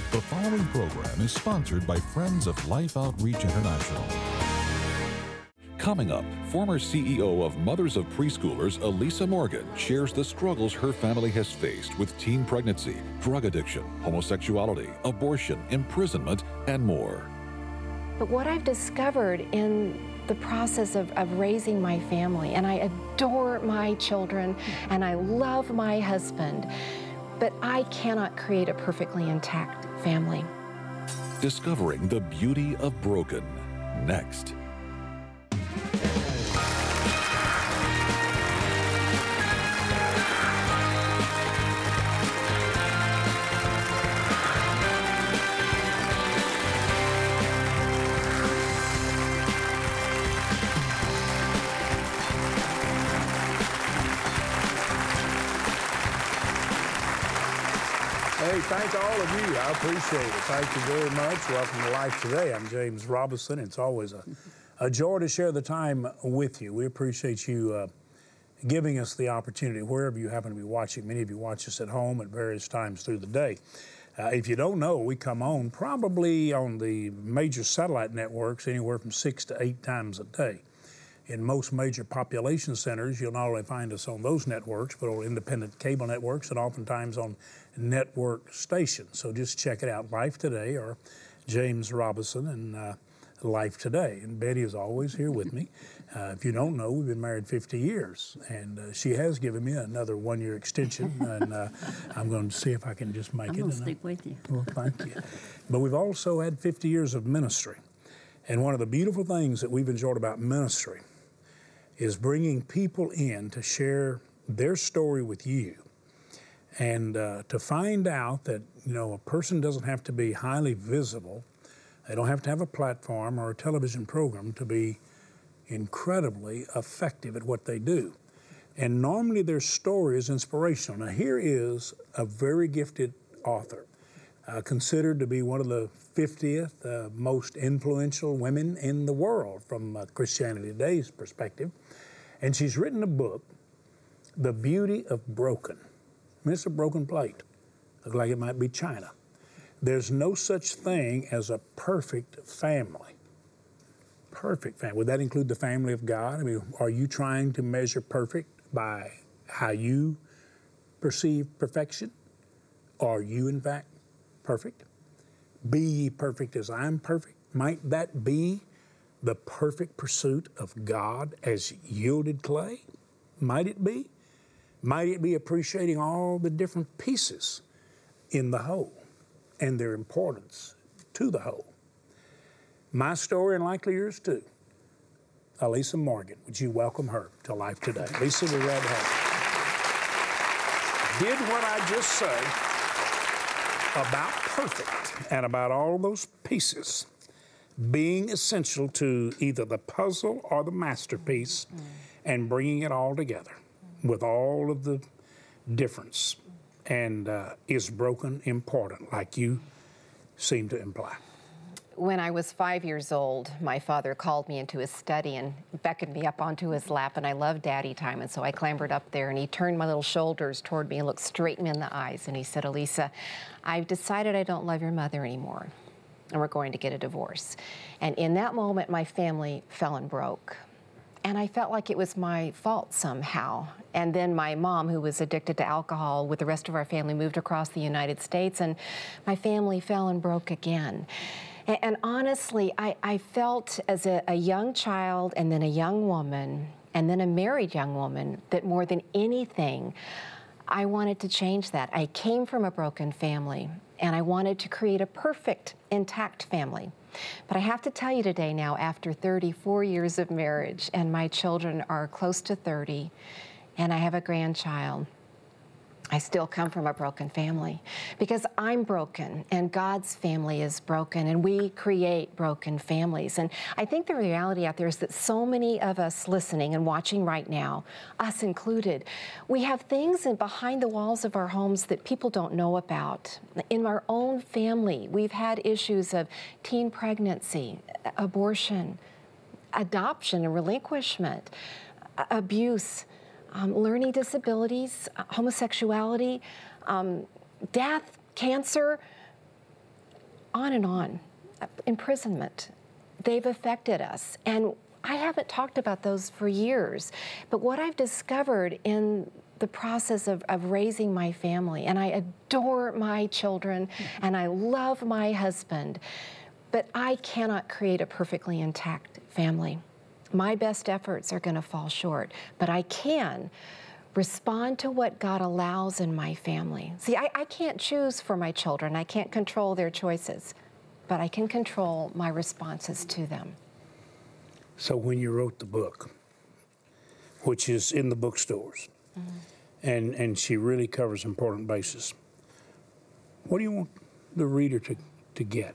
The following program is sponsored by Friends of Life Outreach International. Coming up, former CEO of Mothers of Preschoolers, Elisa Morgan, shares the struggles her family has faced with teen pregnancy, drug addiction, homosexuality, abortion, imprisonment, and more. But what I've discovered in the process of raising my family, and I adore my children, and I love my husband, but I cannot create a perfectly intact family. Discovering the beauty of broken. Next. Hey, thank all of you. I appreciate it. Thank you very much. Welcome to Life Today. I'm James Robison. It's always a joy to share the time with you. We appreciate you giving us the opportunity, wherever you happen to be watching. Many of you watch us at home at various times through the day. If you don't know, we come on probably on the major satellite networks anywhere from 6 to 8 times a day. In most major population centers, you'll not only find us on those networks, but on independent cable networks and oftentimes on network stations. So just check it out, Life Today or James Robison and Life Today. And Betty is always here with me. If you don't know, we've been married 50 years, and she has given me another 1-year extension, and I'm going to see if I can just make it. I'm going to stick with you. Well, thank you. But we've also had 50 years of ministry. And one of the beautiful things that we've enjoyed about ministry is bringing people in to share their story with you and to find out that, you know, a person doesn't have to be highly visible. They don't have to have a platform or a television program to be incredibly effective at what they do. And normally their story is inspirational. Now here is a very gifted author, considered to be one of the 50th most influential women in the world from Christianity Today's perspective. And she's written a book, The Beauty of Broken. I mean, it's a broken plate. Looks like it might be china. There's no such thing as a perfect family. Perfect family. Would that include the family of God? I mean, are you trying to measure perfect by how you perceive perfection? Are you, in fact, perfect? Be ye perfect as I'm perfect. Might that be the perfect pursuit of God as yielded clay? Might it be? Might it be appreciating all the different pieces in the whole and their importance to the whole? My story, and likely yours too. Elisa Morgan, would you welcome her to Life Today? Lisa, we're glad to have you. Did what I just said about perfect and about all those pieces being essential to either the puzzle or the masterpiece, and bringing it all together with all of the difference. And is broken important, like you seem to imply? When I was 5 years old, my father called me into his study and beckoned me up onto his lap, and I loved daddy time, and so I clambered up there, and he turned my little shoulders toward me and looked straight me in the eyes, and he said, Elisa, I've decided I don't love your mother anymore, and we're going to get a divorce. And in that moment, my family fell and broke. And I felt like it was my fault somehow. And then my mom, who was addicted to alcohol with the rest of our family, moved across the United States, and my family fell and broke again. And honestly, I felt as a young child and then a young woman and then a married young woman that more than anything, I wanted to change that. I came from a broken family, and I wanted to create a perfect, intact family. But I have to tell you today now, after 34 years of marriage, and my children are close to 30, and I have a grandchild, I still come from a broken family because I'm broken and God's family is broken, and we create broken families. And I think the reality out there is that so many of us listening and watching right now, us included, we have things behind the walls of our homes that people don't know about. In our own family, we've had issues of teen pregnancy, abortion, adoption and relinquishment, abuse, learning disabilities, homosexuality, death, cancer. on and on. Imprisonment, they've affected us. And I haven't talked about those for years. But what I've discovered in the process of raising my family, and I adore my children, and I love my husband, but I cannot create a perfectly intact family. My best efforts are going to fall short, but I can respond to what God allows in my family. See, I can't choose for my children. I can't control their choices, but I can control my responses to them. So when you wrote the book, which is in the bookstores, and she really covers important bases, what do you want the reader to get?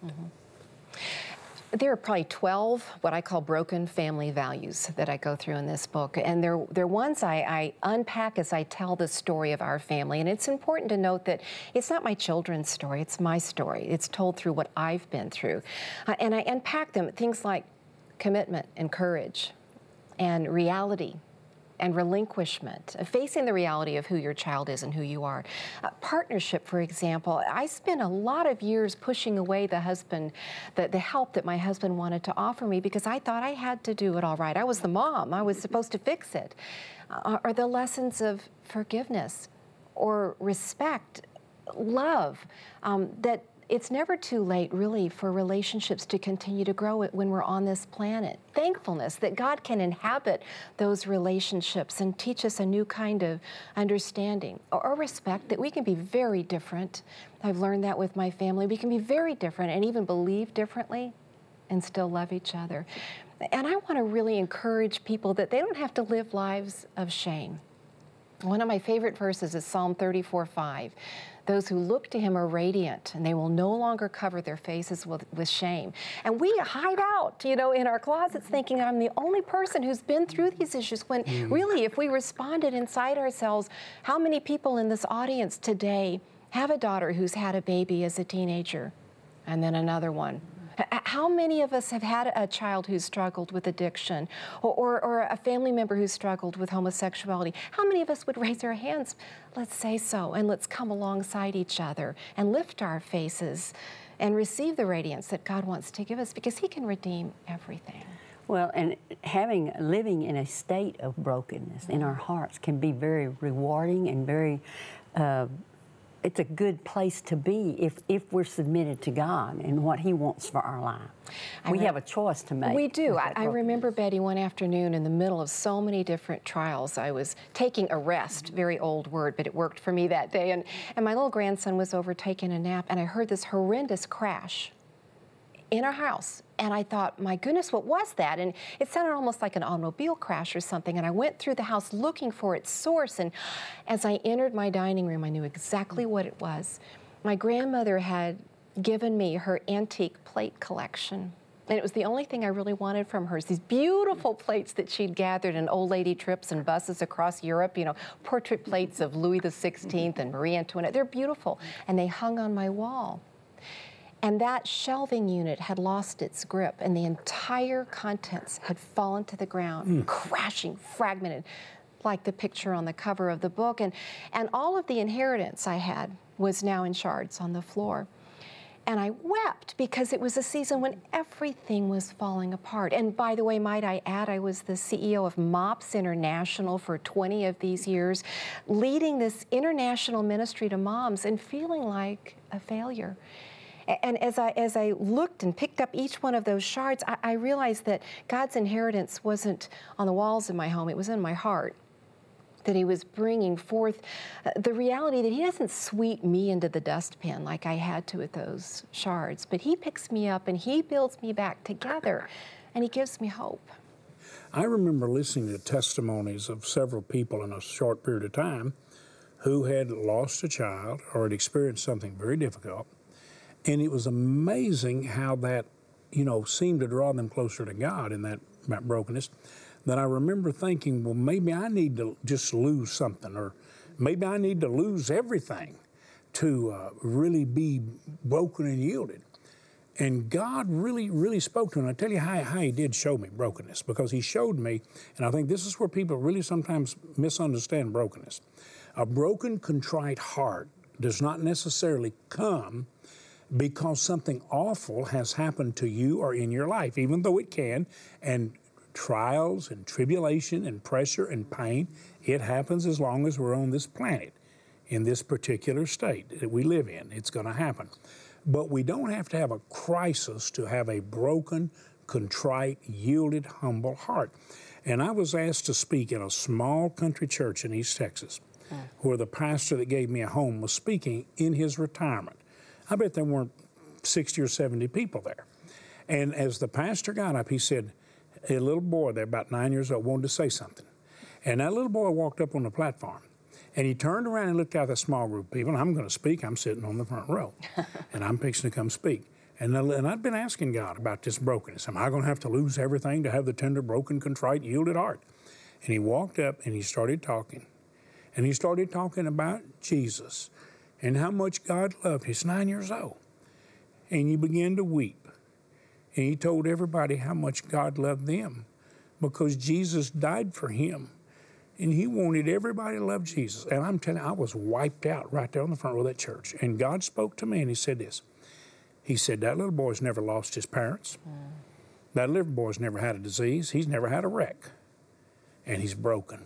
There are probably 12 what I call broken family values that I go through in this book. And they're ones I unpack as I tell the story of our family. And it's important to note that it's not my children's story, it's my story. It's told through what I've been through. And I unpack them, things like commitment and courage and reality and relinquishment, facing the reality of who your child is and who you are. Partnership, for example, I spent a lot of years pushing away the help that my husband wanted to offer me because I thought I had to do it all right. I was the mom, I was supposed to fix it. Or the lessons of forgiveness or respect, love, that it's never too late, really, for relationships to continue to grow when we're on this planet. Thankfulness that God can inhabit those relationships and teach us a new kind of understanding. Or respect that we can be very different. I've learned that with my family. We can be very different and even believe differently and still love each other. And I want to really encourage people that they don't have to live lives of shame. One of my favorite verses is Psalm 34:5. Those who look to him are radiant, and they will no longer cover their faces with shame. And we hide out, in our closets thinking I'm the only person who's been through these issues, when really, if we responded inside ourselves, how many people in this audience today have a daughter who's had a baby as a teenager, and then another one? How many of us have had a child who's struggled with addiction or a family member who's struggled with homosexuality? How many of us would raise our hands? Let's say so, and let's come alongside each other and lift our faces and receive the radiance that God wants to give us, because he can redeem everything. Well, and living in a state of brokenness in our hearts can be very rewarding and very it's a good place to be if we're submitted to God and what he wants for our life. We have a choice to make. We do. I remember, Betty, one afternoon in the middle of so many different trials, I was taking a rest, very old word, but it worked for me that day, and my little grandson was over taking a nap, and I heard this horrendous crash in our house. And I thought, my goodness, what was that? And it sounded almost like an automobile crash or something. And I went through the house looking for its source. And as I entered my dining room, I knew exactly what it was. My grandmother had given me her antique plate collection. And it was the only thing I really wanted from her, is these beautiful plates that she'd gathered in old lady trips and buses across Europe, portrait plates of Louis XVI and Marie Antoinette. They're beautiful. And they hung on my wall. And that shelving unit had lost its grip, and the entire contents had fallen to the ground, crashing, fragmented, like the picture on the cover of the book. And all of the inheritance I had was now in shards on the floor. And I wept, because it was a season when everything was falling apart. And by the way, might I add, I was the CEO of MOPS International for 20 of these years, leading this international ministry to moms and feeling like a failure. And as I looked and picked up each one of those shards, I realized that God's inheritance wasn't on the walls of my home, it was in my heart. That he was bringing forth the reality that he doesn't sweep me into the dustbin like I had to with those shards, but he picks me up and he builds me back together, and he gives me hope. I remember listening to testimonies of several people in a short period of time who had lost a child or had experienced something very difficult. And it was amazing how that, seemed to draw them closer to God in that brokenness. That I remember thinking, well, maybe I need to just lose something, or maybe I need to lose everything to really be broken and yielded. And God really, really spoke to me. And I tell you how he did show me brokenness, because he showed me, and I think this is where people really sometimes misunderstand brokenness. A broken, contrite heart does not necessarily come because something awful has happened to you or in your life, even though it can, and trials and tribulation and pressure and pain, it happens as long as we're on this planet, in this particular state that we live in. It's going to happen. But we don't have to have a crisis to have a broken, contrite, yielded, humble heart. And I was asked to speak in a small country church in East Texas, where the pastor that gave me a home was speaking in his retirement. I bet there weren't 60 or 70 people there. And as the pastor got up, he said, a little boy there, about 9 years old, wanted to say something. And that little boy walked up on the platform, and he turned around and looked out at the small group of people, and I'm going to speak. I'm sitting on the front row, and I'm fixing to come speak. And I'd been asking God about this brokenness. Am I going to have to lose everything to have the tender, broken, contrite, yielded heart? And he walked up, and he started talking. And he started talking about Jesus and how much God loved him. He's 9 years old. And he began to weep. And he told everybody how much God loved them because Jesus died for him. And he wanted everybody to love Jesus. And I'm telling you, I was wiped out right there on the front row of that church. And God spoke to me and he said this. He said, that little boy's never lost his parents. That little boy's never had a disease. He's never had a wreck. And he's broken.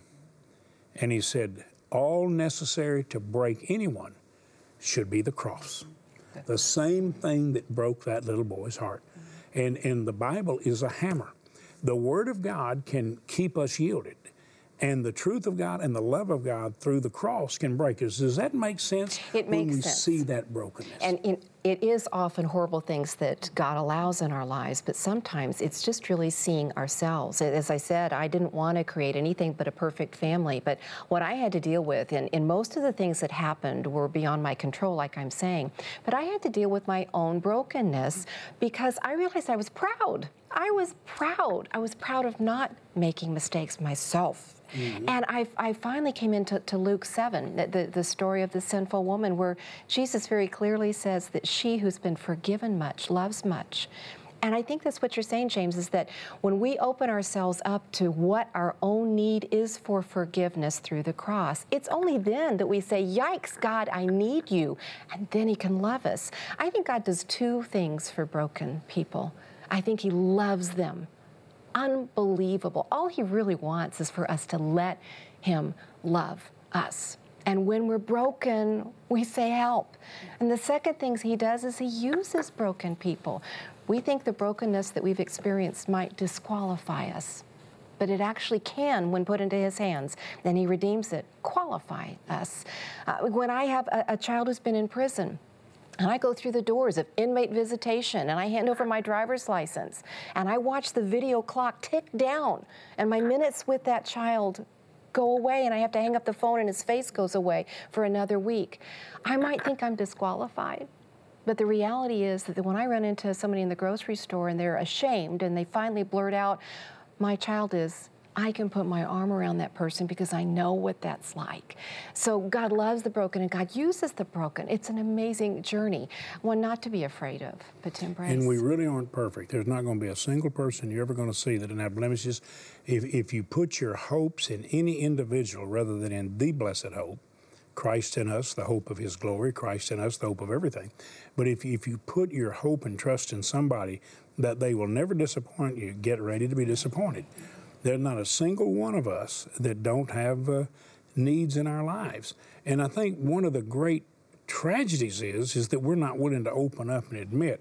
And he said, all necessary to break anyone should be the cross. The same thing that broke that little boy's heart. And the Bible is a hammer. The Word of God can keep us yielded. And the truth of God and the love of God through the cross can break us. Does that make sense? It makes when we sense. see that brokenness? And it is often horrible things that God allows in our lives, but sometimes it's just really seeing ourselves. As I said, I didn't want to create anything but a perfect family, but what I had to deal with, and most of the things that happened were beyond my control, like I'm saying, but I had to deal with my own brokenness because I realized I was proud. I was proud. I was proud of not making mistakes myself. And I finally came into Luke 7, the story of the sinful woman, where Jesus very clearly says that she who's been forgiven much loves much. And I think that's what you're saying, James, is that when we open ourselves up to what our own need is for forgiveness through the cross, it's only then that we say, yikes, God, I need you. And then he can love us. I think God does two things for broken people. I think he loves them. Unbelievable. All he really wants is for us to let him love us. And when we're broken, we say help. And the second thing he does is he uses broken people. We think the brokenness that we've experienced might disqualify us, but it actually can, when put into his hands, and he redeems it, qualify us. When I have a child who's been in prison, and I go through the doors of inmate visitation, and I hand over my driver's license, and I watch the video clock tick down, and my minutes with that child go away, and I have to hang up the phone, and his face goes away for another week. I might think I'm disqualified, but the reality is that when I run into somebody in the grocery store, and they're ashamed, and they finally blurt out, my child is, I can put my arm around that person because I know what that's like. So God loves the broken and God uses the broken. It's an amazing journey, one not to be afraid of, but to embrace. And we really aren't perfect. There's not going to be a single person you're ever going to see that doesn't have blemishes. If you put your hopes in any individual rather than in the blessed hope, Christ in us, the hope of his glory, Christ in us, the hope of everything. But if you put your hope and trust in somebody that they will never disappoint you, get ready to be disappointed. There's not a single one of us that don't have needs in our lives. And I think one of the great tragedies is that we're not willing to open up and admit,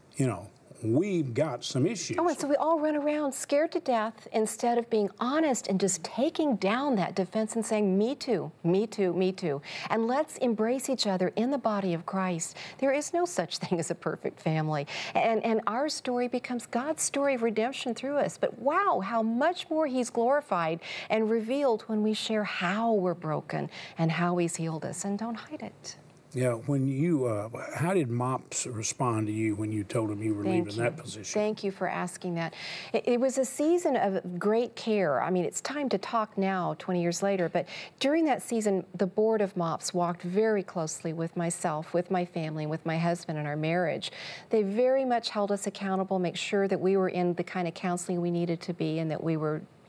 we've got some issues. Oh, and so we all run around scared to death instead of being honest and just taking down that defense and saying, me too, me too, me too. And let's embrace each other in the body of Christ. There is no such thing as a perfect family. And our story becomes God's story of redemption through us. But wow, how much more he's glorified and revealed when we share how we're broken and how he's healed us. And don't hide it. Yeah, when how did MOPS respond to you when you told them you were leaving that position? Thank you for asking that. It was a season of great care. I mean, it's time to talk now, 20 years later, but during that season, the board of MOPS walked very closely with myself, with my family, with my husband and our marriage. They very much held us accountable, make sure that we were in the kind of counseling we needed to be and that we were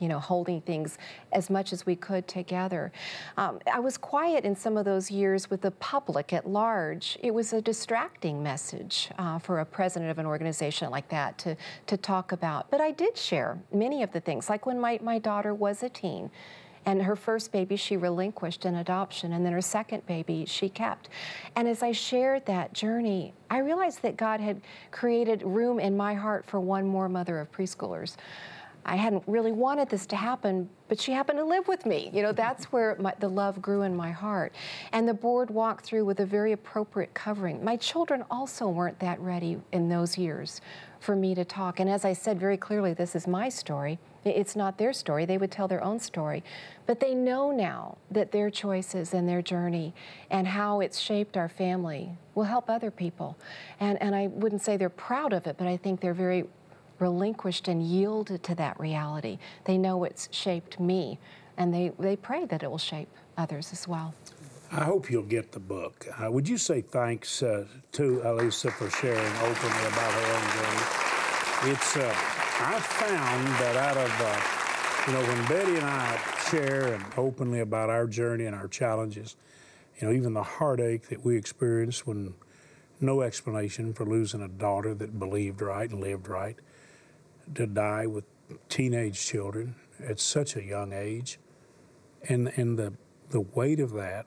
holding things as much as we could together. I was quiet in some of those years with the public at large. It was a distracting message for a president of an organization like that to talk about. But I did share many of the things, like when my daughter was a teen. And her first baby she relinquished in adoption, and then her second baby she kept. And as I shared that journey, I realized that God had created room in my heart for one more mother of preschoolers. I hadn't really wanted this to happen, but she happened to live with me. That's where the love grew in my heart. And the board walked through with a very appropriate covering. My children also weren't that ready in those years for me to talk. And as I said very clearly, this is my story. It's not their story. They would tell their own story. But they know now that their choices and their journey and how it's shaped our family will help other people. And I wouldn't say they're proud of it, but I think they're very relinquished and yielded to that reality. They know it's shaped me, and they pray that it will shape others as well. I hope you'll get the book. Would you say thanks to Alisa for sharing openly about her own journey? I found that out of, when Betty and I share and openly about our journey and our challenges, even the heartache that we experienced when no explanation for losing a daughter that believed right and lived right, to die with teenage children at such a young age, and the weight of that,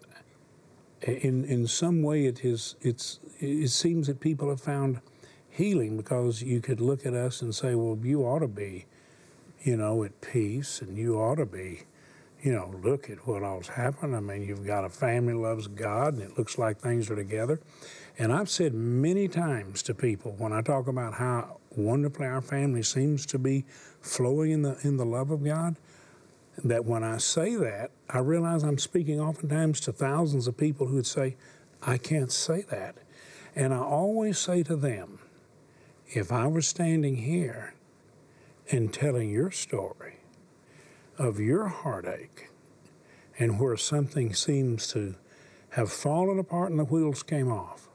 in some way it seems that people have found healing, because you could look at us and say, well, you ought to be, at peace, and you ought to be, look at what all's happened. I mean, you've got a family that loves God, and it looks like things are together. And I've said many times to people when I talk about how wonderfully our family seems to be flowing in the love of God, that when I say that, I realize I'm speaking oftentimes to thousands of people who would say, I can't say that. And I always say to them, if I were standing here and telling your story of your heartache and where something seems to have fallen apart and the wheels came off,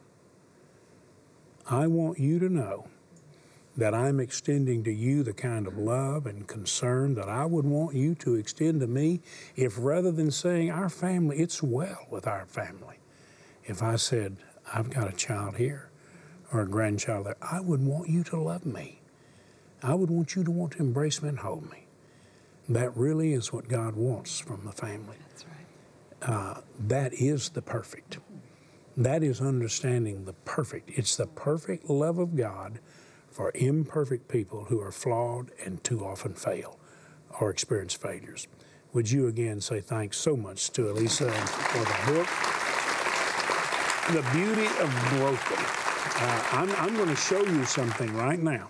I want you to know that I'm extending to you the kind of love and concern that I would want you to extend to me, if rather than saying our family, it's well with our family, if I said, I've got a child here or a grandchild there, I would want you to love me. I would want you to want to embrace me and hold me. That really is what God wants from the family. That's right. That is the perfect. That is understanding the perfect. It's the perfect love of God for imperfect people who are flawed and too often fail or experience failures. Would you again say thanks so much to Alisa for the book, The Beauty of Broken. I'm going to show you something right now.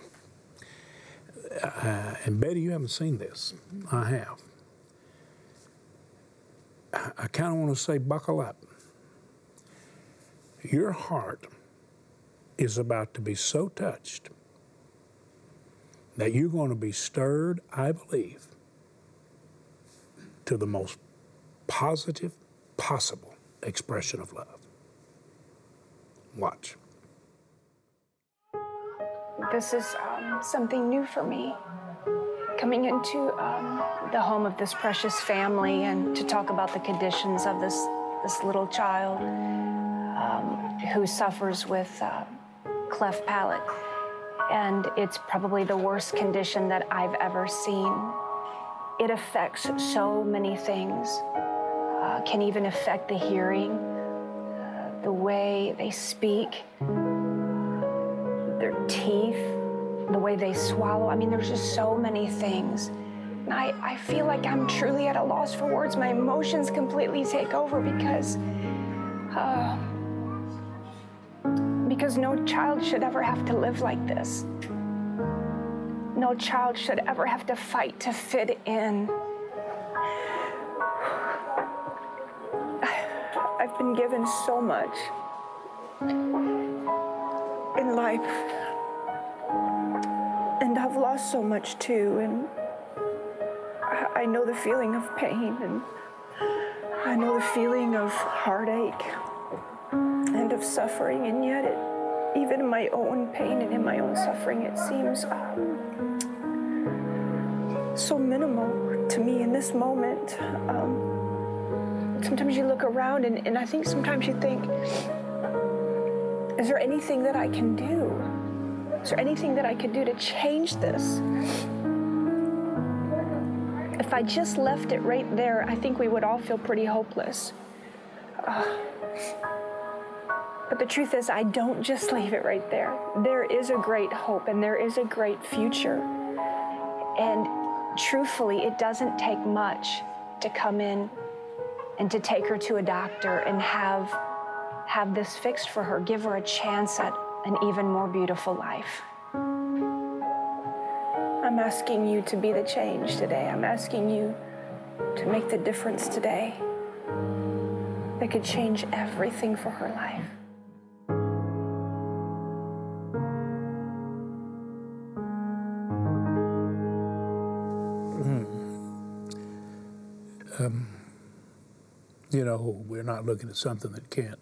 And Betty, you haven't seen this. I have. I kind of want to say buckle up. Your heart is about to be so touched that you're going to be stirred, I believe, to the most positive possible expression of love. Watch. This is something new for me, coming into the home of this precious family and to talk about the conditions of this little child who suffers with cleft palate. And it's probably the worst condition that I've ever seen. It affects so many things, can even affect the hearing, the way they speak, their teeth, the way they swallow. I mean, there's just so many things. And I feel like I'm truly at a loss for words. My emotions completely take over because no child should ever have to live like this. No child should ever have to fight to fit in. I've been given so much in life, and I've lost so much too, and I know the feeling of pain, and I know the feeling of heartache and of suffering, and yet even in my own pain and in my own suffering, it seems so minimal to me in this moment. Sometimes you look around and I think sometimes you think, is there anything that I can do? Is there anything that I could do to change this? If I just left it right there, I think we would all feel pretty hopeless. But the truth is, I don't just leave it right there. There is a great hope and there is a great future. And truthfully, it doesn't take much to come in and to take her to a doctor and have this fixed for her, give her a chance at an even more beautiful life. I'm asking you to be the change today. I'm asking you to make the difference today that could change everything for her life. You know, we're not looking at something that can't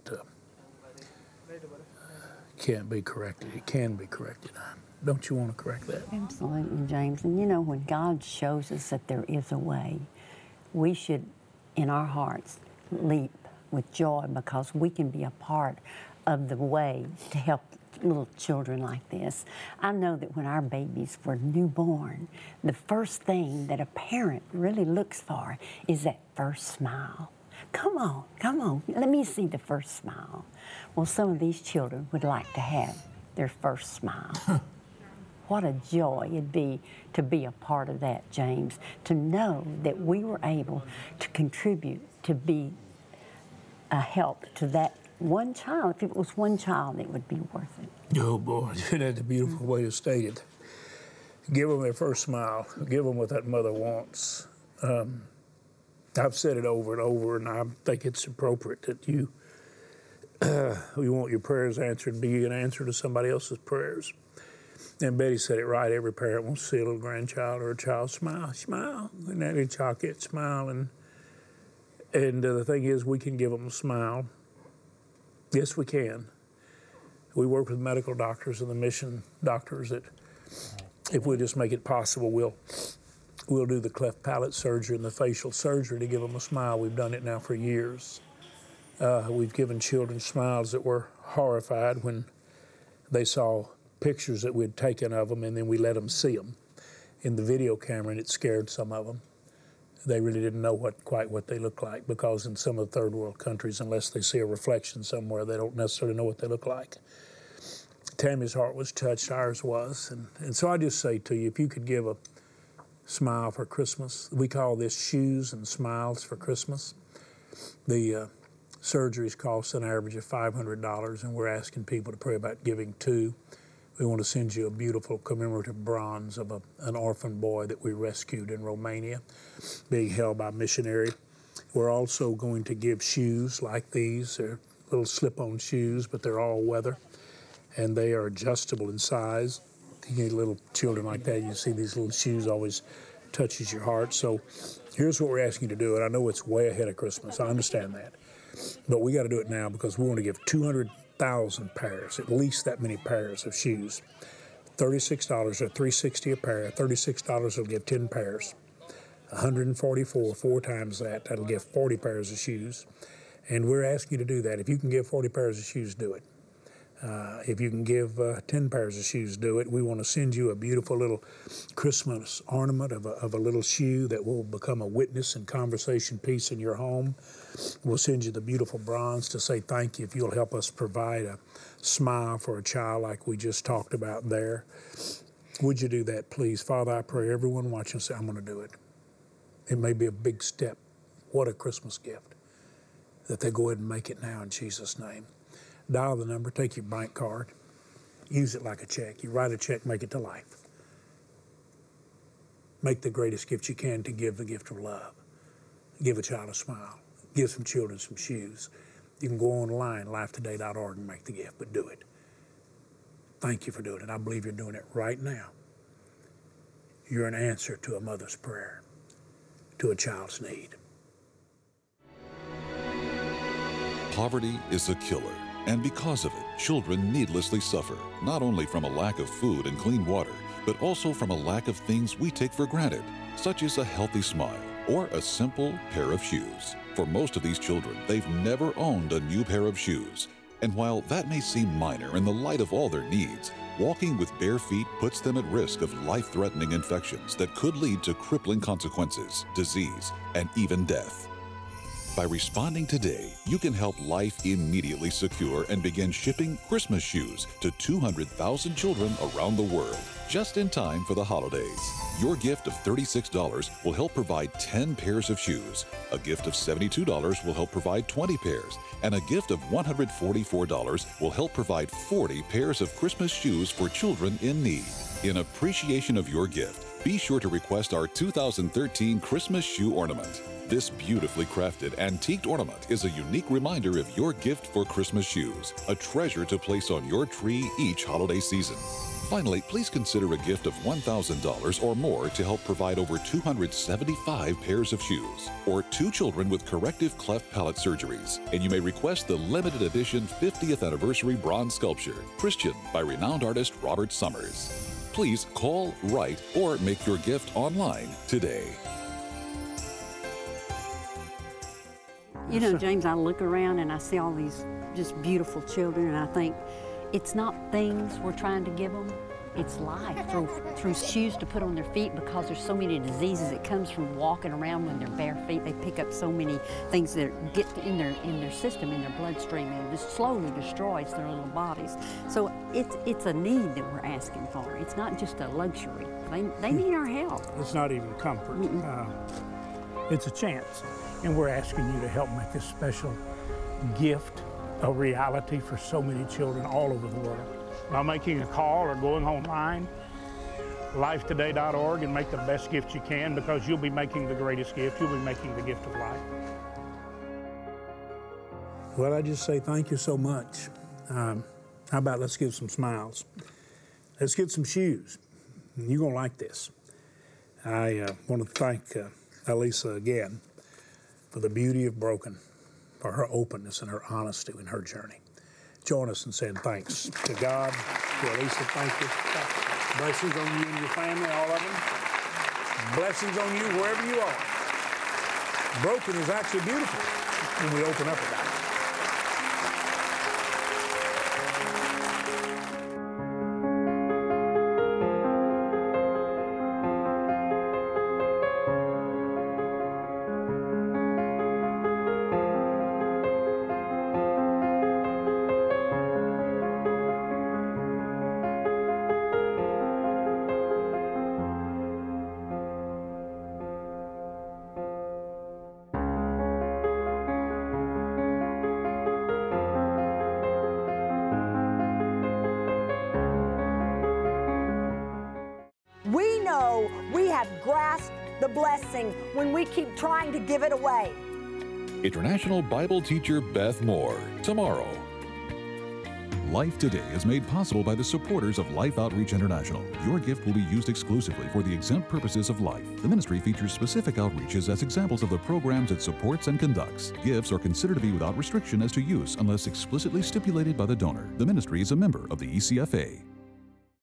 be corrected. It can be corrected. Don't you want to correct that? Absolutely, James. And you know, when God shows us that there is a way, we should, in our hearts, leap with joy because we can be a part of the way to help little children like this. I know that when our babies were newborn, the first thing that a parent really looks for is that first smile. Come on, let me see the first smile. Well, some of these children would like to have their first smile. What a joy it'd be to be a part of that, James, to know that we were able to contribute, to be a help to that one child. If it was one child, it would be worth it. Oh, boy, that's a beautiful way to state it. Give them their first smile. Give them what that mother wants. I've said it over and over, and I think it's appropriate that you want your prayers answered, be an answer to somebody else's prayers. And Betty said it right. Every parent wants to see a little grandchild or a child smile, and that little child gets smile. And the thing is, we can give them a smile. Yes, we can. We work with medical doctors and the mission doctors that if we just make it possible, we'll do the cleft palate surgery and the facial surgery to give them a smile. We've done it now for years. We've given children smiles that were horrified when they saw pictures that we'd taken of them, and then we let them see them in the video camera, and it scared some of them. They really didn't know quite what they looked like, because in some of the third world countries, unless they see a reflection somewhere, they don't necessarily know what they look like. Tammy's heart was touched, ours was. And so I just say to you, if you could give a smile for Christmas, we call this Shoes and Smiles for Christmas. The surgeries cost an average of $500, and we're asking people to pray about giving $2. We want to send you a beautiful commemorative bronze of an orphan boy that we rescued in Romania, being held by a missionary. We're also going to give shoes like these. They're little slip-on shoes, but they're all weather, and they are adjustable in size. You get little children like that, you see these little shoes always touches your heart. So here's what we're asking you to do, and I know it's way ahead of Christmas. I understand that. But we got to do it now because we want to give 200,000 pairs, at least that many pairs of shoes. $36 or $360 a pair. $36 will give 10 pairs. $144, 4 times that. That'll give 40 pairs of shoes. And we're asking you to do that. If you can give 40 pairs of shoes, do it. If you can give 10 pairs of shoes, do it. We want to send you a beautiful little Christmas ornament of a little shoe that will become a witness and conversation piece in your home. We'll send you the beautiful bronze to say thank you if you'll help us provide a smile for a child like we just talked about there. Would you do that, please? Father, I pray everyone watching say, I'm going to do it. It may be a big step. What a Christmas gift. That they go ahead and make it now in Jesus' name. Dial the number, take your bank card, use it like a check. You write a check, make it to life. Make the greatest gift you can to give the gift of love. Give a child a smile. Give some children some shoes. You can go online, lifetoday.org, and make the gift, but do it. Thank you for doing it. I believe you're doing it right now. You're an answer to a mother's prayer, to a child's need. Poverty is a killer. And because of it, children needlessly suffer, not only from a lack of food and clean water, but also from a lack of things we take for granted, such as a healthy smile or a simple pair of shoes. For most of these children, they've never owned a new pair of shoes. And while that may seem minor in the light of all their needs, walking with bare feet puts them at risk of life-threatening infections that could lead to crippling consequences, disease, and even death. By responding today, you can help Life immediately secure and begin shipping Christmas shoes to 200,000 children around the world, just in time for the holidays. Your gift of $36 will help provide 10 pairs of shoes. A gift of $72 will help provide 20 pairs. And a gift of $144 will help provide 40 pairs of Christmas shoes for children in need. In appreciation of your gift, be sure to request our 2013 Christmas shoe ornament. This beautifully crafted antiqued ornament is a unique reminder of your gift for Christmas shoes, a treasure to place on your tree each holiday season. Finally, please consider a gift of $1,000 or more to help provide over 275 pairs of shoes, or 2 children with corrective cleft palate surgeries. And you may request the limited edition 50th anniversary bronze sculpture, Christian, by renowned artist Robert Summers. Please call, write, or make your gift online today. You know, James, I look around and I see all these just beautiful children, and I think it's not things we're trying to give them, it's life through shoes to put on their feet, because there's so many diseases that comes from walking around when they're bare feet. They pick up so many things that get in their system, in their bloodstream, and just slowly destroys their little bodies. So it's a need that we're asking for. It's not just a luxury. They need our help. It's not even comfort. It's a chance. And we're asking you to help make this special gift a reality for so many children all over the world. By making a call or going online, lifetoday.org, and make the best gift you can, because you'll be making the greatest gift. You'll be making the gift of life. Well, I just say thank you so much. How about let's give some smiles? Let's get some shoes. You're going to like this. I want to thank Elisa again for the beauty of Broken, for her openness and her honesty in her journey. Join us in saying thanks to God, to Elisa, thank you. Blessings on you and your family, all of them. Blessings on you wherever you are. Broken is actually beautiful when we open up about it. We know we have grasped the blessing when we keep trying to give it away. International Bible teacher Beth Moore, tomorrow. Life Today is made possible by the supporters of Life Outreach International. Your gift will be used exclusively for the exempt purposes of life. The ministry features specific outreaches as examples of the programs it supports and conducts. Gifts are considered to be without restriction as to use unless explicitly stipulated by the donor. The ministry is a member of the ECFA.